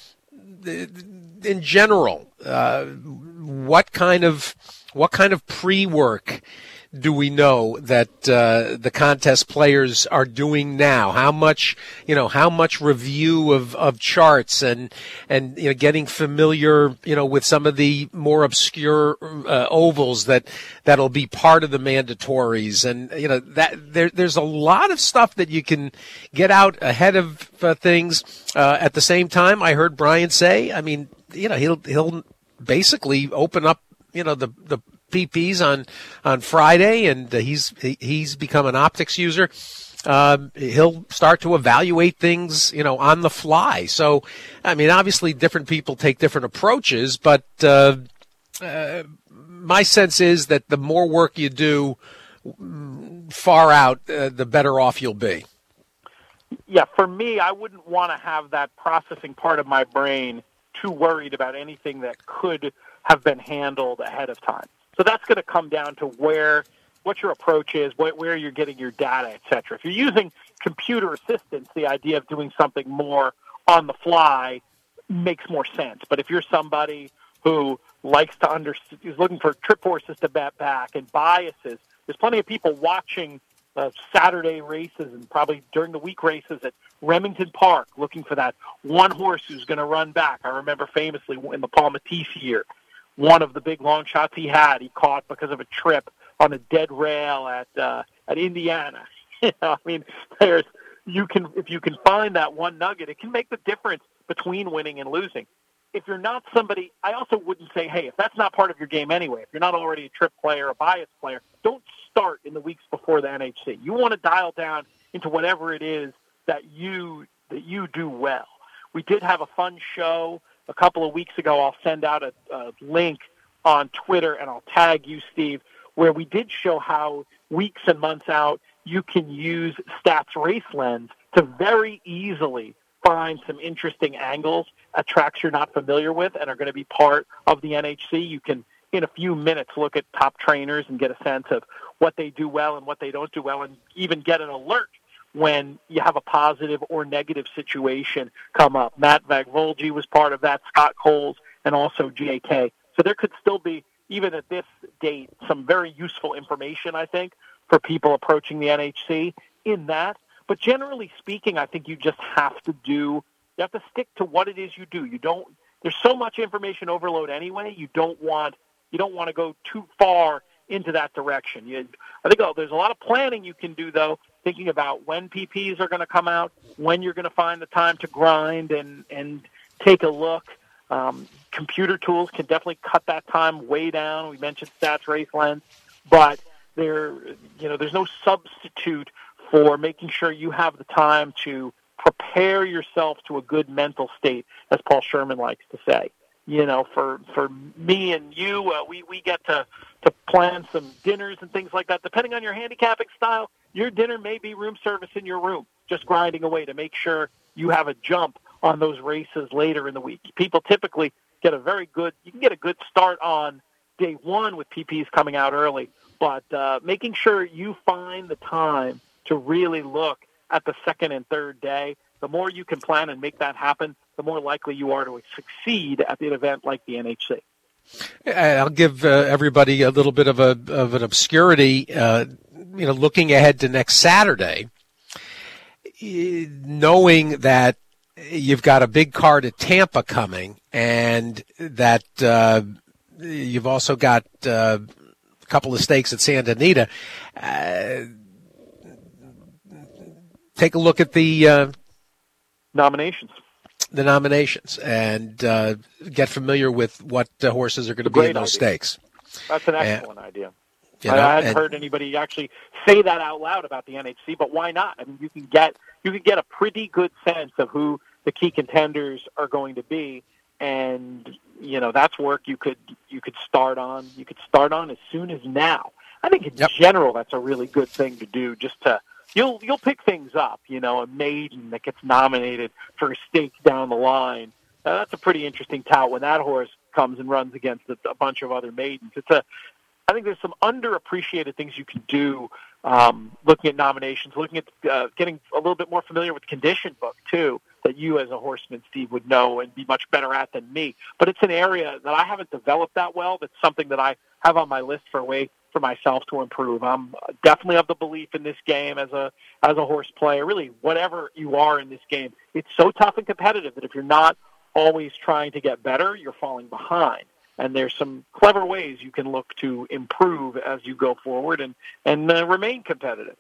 in general, uh, what kind of what kind of pre-work do we know that uh, the contest players are doing now? How much, you know, how much review of, of charts and and you know, getting familiar, you know, with some of the more obscure uh, ovals that that'll be part of the mandatories, and you know that there there's a lot of stuff that you can get out ahead of uh, things. Uh, at the same time, I heard Brian say, I mean, you know, he'll he'll basically open up, you know, the the P Ps on, on Friday, and uh, he's he, he's become an optics user. Um, he'll start to evaluate things, you know, on the fly. So, I mean, obviously, different people take different approaches, but uh, uh, my sense is that the more work you do far out, uh, the better off you'll be. Yeah, for me, I wouldn't want to have that processing part of my brain too worried about anything that could have been handled ahead of time. So that's going to come down to where, what your approach is, wh- where you're getting your data, et cetera. If you're using computer assistance, the idea of doing something more on the fly makes more sense. But if you're somebody who likes to understand, is looking for trip horses to bet back and biases, there's plenty of people watching uh, Saturday races and probably during the week races at Remington Park looking for that one horse who's going to run back. I remember famously in the Paul Matisse year, one of the big long shots he had, he caught because of a trip on a dead rail at uh, at Indiana. You know, I mean, there's you can if you can find that one nugget, it can make the difference between winning and losing. If you're not somebody, I also wouldn't say, hey, if that's not part of your game anyway, if you're not already a trip player, a bias player, don't start in the weeks before the N H C. You want to dial down into whatever it is that you that you do well. We did have a fun show a couple of weeks ago. I'll send out a, a link on Twitter, and I'll tag you, Steve, where we did show how weeks and months out you can use Stats Race Lens to very easily find some interesting angles at tracks you're not familiar with and are going to be part of the N H C. You can, in a few minutes, look at top trainers and get a sense of what they do well and what they don't do well, and even get an alert when you have a positive or negative situation come up. Matt Vagvolgi was part of that, Scott Coles, and also J K. So there could still be, even at this date, some very useful information, I think, for people approaching the N H C in that. But generally speaking, I think you just have to do, you have to stick to what it is you do. You don't, there's so much information overload anyway, you don't want, you don't want to go too far into that direction. You, I think oh, there's a lot of planning you can do, though, thinking about when P Ps are going to come out, when you're going to find the time to grind and, and take a look. Um, computer tools can definitely cut that time way down. We mentioned Stats Race Lens, but there, you know, there's no substitute for making sure you have the time to prepare yourself to a good mental state, as Paul Sherman likes to say. You know, for for me and you, uh, we, we get to, to plan some dinners and things like that. Depending on your handicapping style, your dinner may be room service in your room, just grinding away to make sure you have a jump on those races later in the week. People typically get a very good, you can get a good start on day one with P Ps coming out early, but uh, making sure you find the time to really look at the second and third day, the more you can plan and make that happen, the more likely you are to succeed at an event like the N H C. I'll give uh, everybody a little bit of a of an obscurity. Uh, you know, looking ahead to next Saturday, knowing that you've got a big card at Tampa coming, and that uh, you've also got uh, a couple of stakes at Santa Anita. Uh, take a look at the uh, nominations. The nominations, and uh, get familiar with what uh, horses are going to be in those idea. stakes. That's an excellent and, idea. You know, I hadn't and, heard anybody actually say that out loud about the N H C, but why not? I mean, you can get you can get a pretty good sense of who the key contenders are going to be, and you know that's work you could you could start on. You could start on as soon as now. I think in yep. general that's a really good thing to do, just to. You'll you'll pick things up, you know, a maiden that gets nominated for a stake down the line. Uh, that's a pretty interesting tout when that horse comes and runs against a, a bunch of other maidens. It's a, I think there's some underappreciated things you can do um, looking at nominations, looking at uh, getting a little bit more familiar with the condition book, too, that you as a horseman, Steve, would know and be much better at than me. But it's an area that I haven't developed that well. That's something that I have on my list for a way for myself to improve. I'm definitely of the belief in this game as a as a horse player, really whatever you are in this game. It's so tough and competitive that if you're not always trying to get better, you're falling behind. And there's some clever ways you can look to improve as you go forward and, and uh, remain competitive.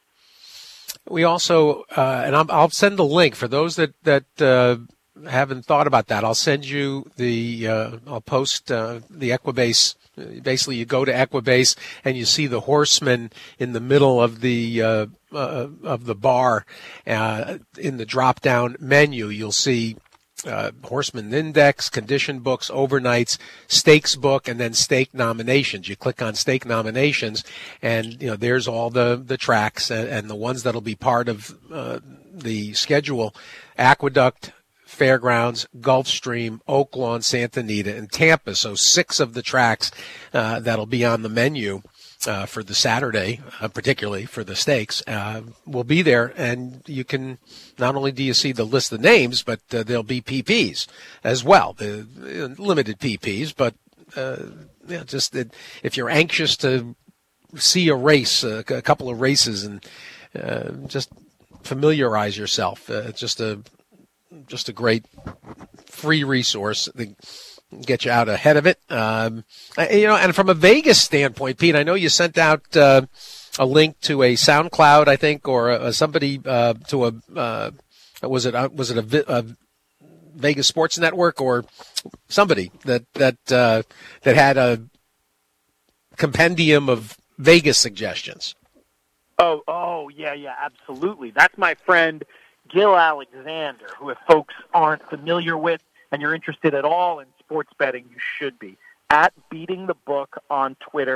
We also, uh, and I'm, I'll send the link for those that, that uh, haven't thought about that. I'll send you the, uh, I'll post uh, the Equibase. Basically, you go to Equibase and you see the horseman in the middle of the uh, uh, of the bar. Uh, in the drop-down menu, you'll see uh, Horseman Index, condition books, overnights, stakes book, and then stake nominations. You click on stake nominations, and you know there's all the the tracks and, and the ones that'll be part of uh, the schedule: Aqueduct, Fairgrounds, Gulfstream, Oaklawn, Santa Anita, and Tampa. So six of the tracks uh, that'll be on the menu uh, for the Saturday, uh, particularly for the stakes, uh, will be there. And you can, not only do you see the list of names, but uh, there'll be P Ps as well, the uh, limited P Ps. But uh, yeah, just that if you're anxious to see a race, uh, a couple of races, and uh, just familiarize yourself, uh, just a Just a great free resource to get you out ahead of it. Um, you know, and from a Vegas standpoint, Pete, I know you sent out uh, a link to a SoundCloud, I think, or a, somebody uh, to a uh, was it a, was it a, a Vegas Sports Network or somebody that that uh, that had a compendium of Vegas suggestions. Oh, oh, yeah, yeah, absolutely. That's my friend Gil Alexander, who if folks aren't familiar with and you're interested at all in sports betting, you should be. At Beating the Book on Twitter.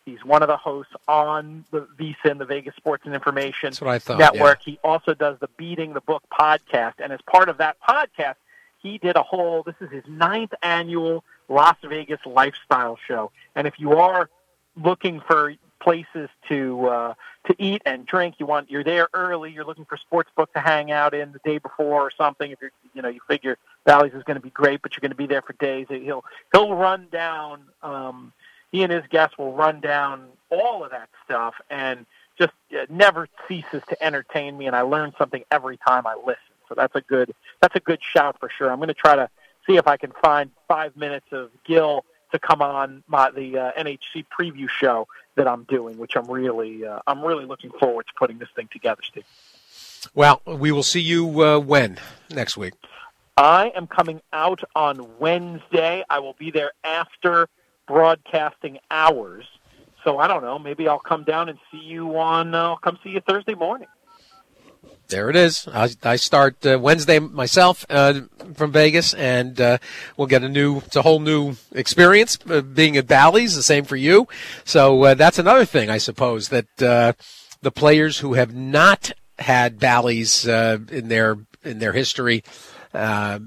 He's one of the hosts on the V S I N, the Vegas Sports and Information That's what I thought, Network. yeah. He also does the Beating the Book podcast, and as part of that podcast, he did a whole, this is his ninth annual Las Vegas lifestyle show. And if you are looking for places to uh, to eat and drink, you want you're there early, you're looking for sports book to hang out in the day before or something. If you're you know you figure Bally's is going to be great, but you're going to be there for days. He'll he'll run down. Um, he and his guests will run down all of that stuff, and just uh, never ceases to entertain me. And I learn something every time I listen. So that's a good that's a good shout for sure. I'm going to try to see if I can find five minutes of Gil to come on my, the uh, N H C preview show that I'm doing, which I'm really uh, I'm really looking forward to putting this thing together, Steve. Well, we will see you uh, when next week. I am coming out on Wednesday. I will be there after broadcasting hours. So I don't know. Maybe I'll come down and see you on. Uh, I'll come see you Thursday morning. There it is. I, I start uh, Wednesday myself uh, from Vegas, and uh, we'll get a new, it's a whole new experience uh, being at Bally's. The same for you. So uh, that's another thing, I suppose, that uh, the players who have not had Bally's uh, in their in their history, uh,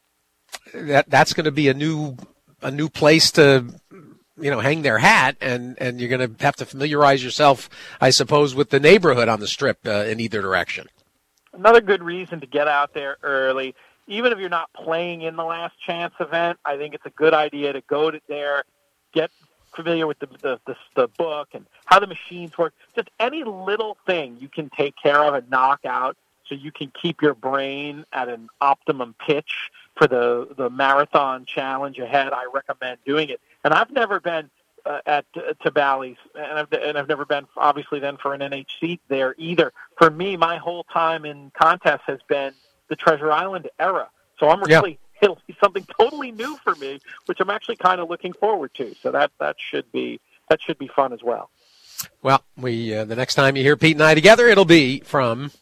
that that's going to be a new a new place to you know hang their hat, and and you're going to have to familiarize yourself, I suppose, with the neighborhood on the Strip uh, in either direction. Another good reason to get out there early, even if you're not playing in the Last Chance event, I think it's a good idea to go to there, get familiar with the, the, the, the book and how the machines work. Just any little thing you can take care of and knock out so you can keep your brain at an optimum pitch for the, the marathon challenge ahead. I recommend doing it. And I've never been Uh, at uh, to Bally's, and I've and I've never been obviously then for an N H C there either. For me, my whole time in contests has been the Treasure Island era, so I'm really yeah. it'll be something totally new for me, which I'm actually kind of looking forward to. So that that should be that should be fun as well. Well, we uh, the next time you hear Pete and I together, it'll be from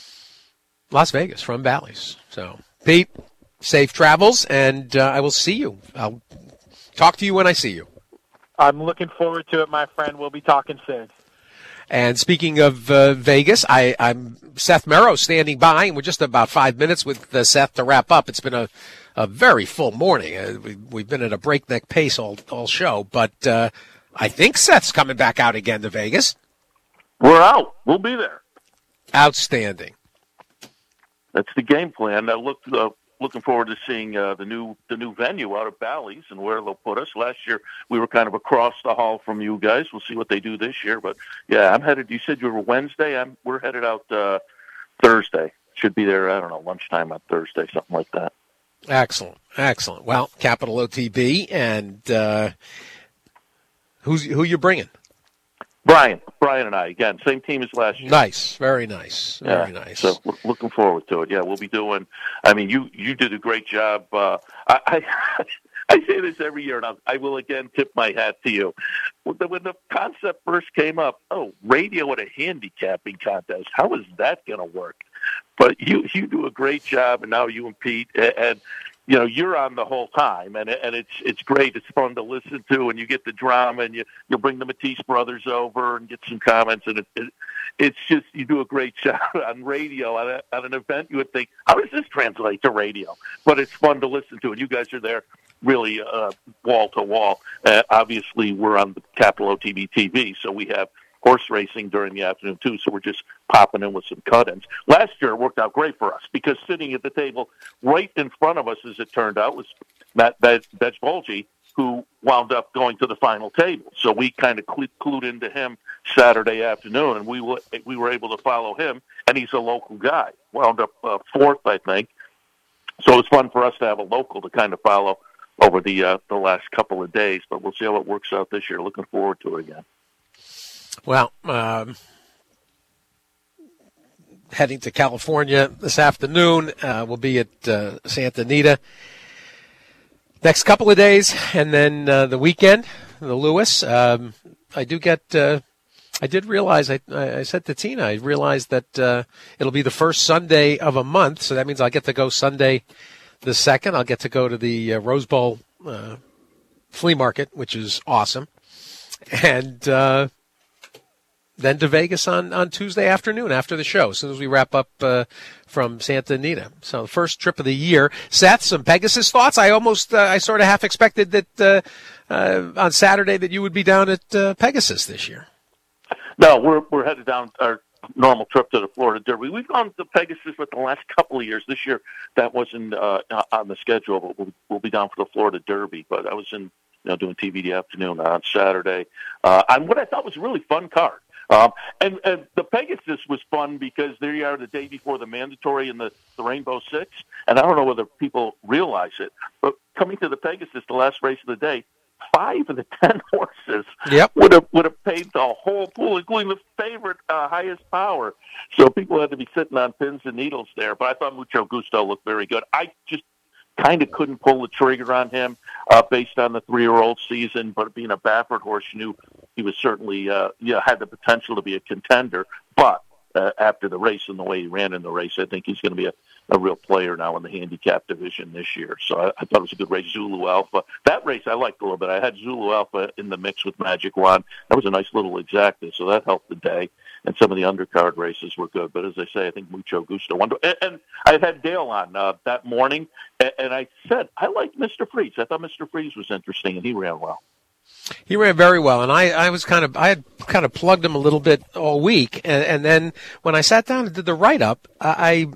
Las Vegas, from Bally's. So, Pete, safe travels, and uh, I will see you. I'll talk to you when I see you. I'm looking forward to it, my friend. We'll be talking soon. And speaking of uh, Vegas, I, I'm Seth Merrow standing by, and we're just about five minutes with uh, Seth to wrap up. It's been a, a very full morning. Uh, we, we've been at a breakneck pace all, all show, but uh, I think Seth's coming back out again to Vegas. We're out. We'll be there. Outstanding. That's the game plan. I look uh, looking forward to seeing uh, the new the new venue out of Bally's and where they'll put us. Last year we were kind of across the hall from you guys. We'll see what they do this year. But yeah, I'm headed. You said you were Wednesday. I'm we're headed out uh, Thursday. Should be there. I don't know, lunchtime on Thursday, something like that. Excellent, excellent. Well, Capital O T B, and uh, who's who you bringing? Brian, Brian and I, again, same team as last year. Nice, very nice, very yeah, nice. So look, looking forward to it. Yeah, we'll be doing, I mean, you, you did a great job. Uh, I, I, I say this every year, and I'll, I will again tip my hat to you. When the, when the concept first came up, oh, radio at a handicapping contest, how is that going to work? But you, you do a great job, and now you and Pete, and, and you know, you're on the whole time, and and it's it's great. It's fun to listen to, and you get the drama, and you you'll bring the Matisse brothers over and get some comments, and it, it it's just you do a great job on radio on, a, on an event. You would think, how does this translate to radio? But it's fun to listen to, and you guys are there really uh, wall to wall. Uh, obviously, we're on the Capital O T B T V, so we have horse racing during the afternoon too, so we're just popping in with some cut-ins. Last year it worked out great for us because sitting at the table right in front of us, as it turned out, was Matt Bejvolgi, who wound up going to the final table. So we kind of cl- clued into him Saturday afternoon, and we w- we were able to follow him, and he's a local guy. Wound up uh, fourth, I think. So it's fun for us to have a local to kind of follow over the uh, the last couple of days, but we'll see how it works out this year. Looking forward to it again. Well, um, heading to California this afternoon. Uh, we'll be at uh, Santa Anita next couple of days, and then uh, the weekend, the Lewis. Um, I do get. Uh, I did realize. I, I said to Tina, I realized that uh, it'll be the first Sunday of a month, so that means I'll get to go Sunday the second. I'll get to go to the uh, Rose Bowl uh, flea market, which is awesome. and uh, then to Vegas on, on Tuesday afternoon after the show, as soon as we wrap up uh, from Santa Anita. So the first trip of the year. Seth, some Pegasus thoughts? I almost, uh, I sort of half expected that uh, uh, on Saturday that you would be down at uh, Pegasus this year. No, we're we're headed down our normal trip to the Florida Derby. We've gone to Pegasus for the last couple of years. This year that wasn't uh, on the schedule, but we'll, we'll be down for the Florida Derby. But I was in, you know, doing T V the afternoon on Saturday. Uh, on what I thought was a really fun card. Um, and, and the Pegasus was fun because there you are the day before the mandatory and the, the Rainbow Six. And I don't know whether people realize it, but coming to the Pegasus, the last race of the day, five of the ten horses yep. would have would have paid the whole pool, including the favorite uh, highest power. So people had to be sitting on pins and needles there. But I thought Mucho Gusto looked very good. I just kind of couldn't pull the trigger on him uh, based on the three-year-old season. But being a Baffert horse, you knew he was certainly uh, yeah had the potential to be a contender. But uh, after the race and the way he ran in the race, I think he's going to be a, a real player now in the handicap division this year. So I, I thought it was a good race. Zulu Alpha. That race I liked a little bit. I had Zulu Alpha in the mix with Magic Wand. That was a nice little exacta, so that helped the day. And some of the undercard races were good. But as I say, I think Mucho Gusto won. And, and I had Dale on uh, that morning, and, and I said, I liked Mister Freeze. I thought Mister Freeze was interesting, and he ran well. He ran very well, and I, I was kind of I had kind of plugged him a little bit all week, and, and then when I sat down and did the write-up, I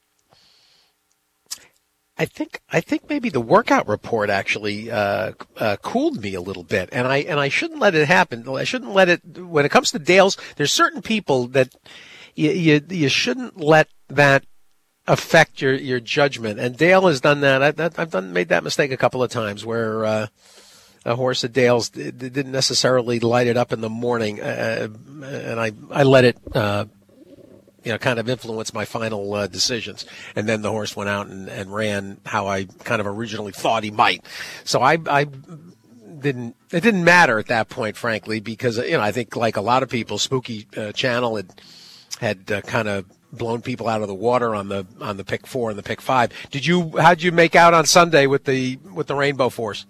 I think I think maybe the workout report actually uh, uh, cooled me a little bit, and I and I shouldn't let it happen. I shouldn't let it. When it comes to Dale's, there's certain people that you you, you shouldn't let that affect your, your judgment, and Dale has done that. I, I've done made that mistake a couple of times where. Uh, A horse of Dale's didn't necessarily light it up in the morning, uh, and I, I let it, uh, you know, kind of influence my final uh, decisions. And then the horse went out and, and ran how I kind of originally thought he might. So I, I didn't. It didn't matter at that point, frankly, because you know I think like a lot of people, Spooky uh, Channel had had uh, kind of blown people out of the water on the on the pick four and the pick five. Did you? How'd you make out on Sunday with the with the Rainbow Force?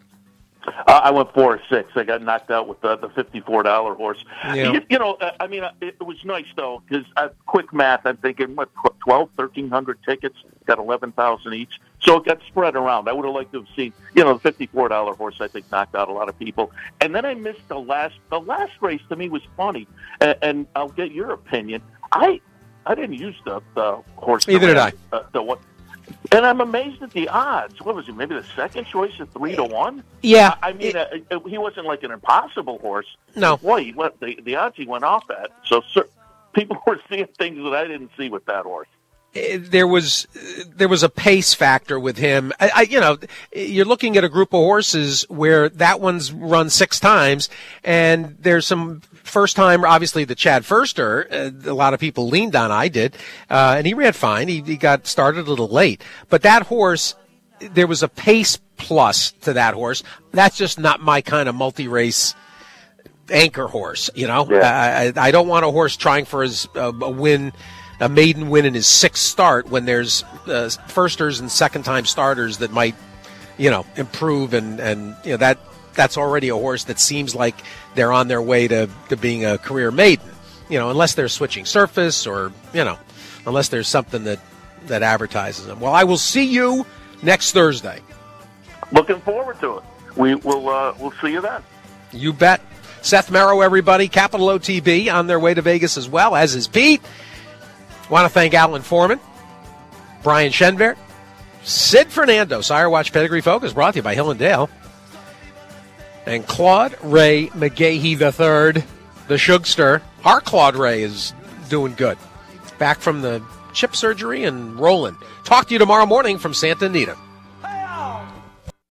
Uh, I went four or six. I got knocked out with the, the fifty-four dollar horse. Yeah. You, you know, I mean, it, it was nice, though, because uh, quick math, I'm thinking, what, twelve, thirteen hundred tickets, got eleven thousand each. So it got spread around. I would have liked to have seen, you know, the fifty-four dollar horse, I think, knocked out a lot of people. And then I missed the last, the last race to me was funny, and, and I'll get your opinion. I I didn't use the, the horse. Neither did I. Uh, the what? And I'm amazed at the odds. What was it? Maybe the second choice at three to one. Yeah, I, I mean, it, uh, he wasn't like an impossible horse. No, boy, he went, the the odds he went off at. So sir, people were seeing things that I didn't see with that horse. There was there was a pace factor with him. I, I, you know, you're looking at a group of horses where that one's run six times, and there's some first time. Obviously, the Chad Furster, uh, a lot of people leaned on. I did, uh, and he ran fine. He, he got started a little late, but that horse, there was a pace plus to that horse. That's just not my kind of multi-race anchor horse. You know, yeah. I, I don't want a horse trying for his uh, a win. A maiden win in his sixth start when there's uh, firsters and second-time starters that might, you know, improve, and, and you know that that's already a horse that seems like they're on their way to, to being a career maiden, you know, unless they're switching surface or, you know, unless there's something that, that advertises them. Well, I will see you next Thursday. Looking forward to it. We will uh, we'll see you then. You bet. Seth Merrow, everybody, Capital O T B on their way to Vegas as well, as is Pete. Want to thank Alan Foreman, Brian Schenvert, Sid Fernando. Sire Watch Pedigree Focus brought to you by Hill and Dale. And Claude Ray McGahee the third, the Shugster. Our Claude Ray is doing good. Back from the chip surgery and rolling. Talk to you tomorrow morning from Santa Anita.